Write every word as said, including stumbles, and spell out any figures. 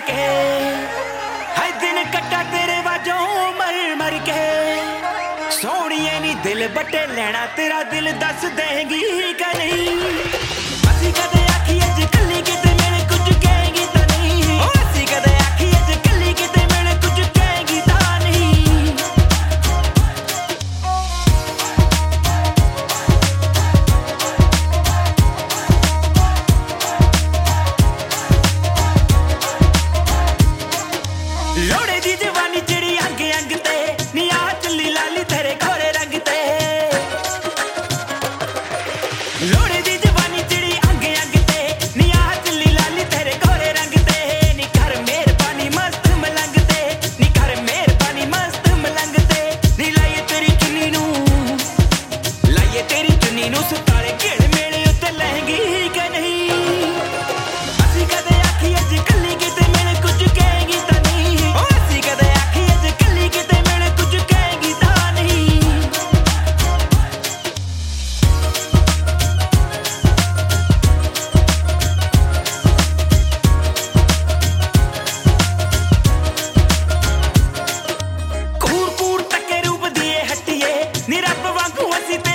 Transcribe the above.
के हर दिन कट्टा तेरे वाजों मर मर के सोनिए नी दिल बटे लेना तेरा दिल दस देंगी कि नहीं असी कदे आखी अज कली किते मेरे कुछ कहेगी तो नहीं असी कदे आखी अज कली किते मेरे कुछ कहेगी तो नहीं लोड़े दी जवानी चिड़ी अंग अंग ते नी आ चली लाली तेरे घोड़े रंग ते लोड़े दी जवानी चिड़ी अंग अंग ते नी आ चली लाली तेरे घोड़े रंग ते नी कर मेहरबानी मस्त मलंग ते नी कर मेहरबानी मस्त मलंग ते नी लाइए तेरी चुन्नी नू लाइए तेरी चुन्नी नू सुतारे घेड़ मेले उत्ते लहंगी कि नहीं असी कदे आखी अज कली किते मेरे कुछ कहेगी तो नहीं असी कदे आखी अज कली किते मेरे कुछ कहेगी तो नहीं कूर कूर तके रूप दिए हटिए नी रब वांगू असी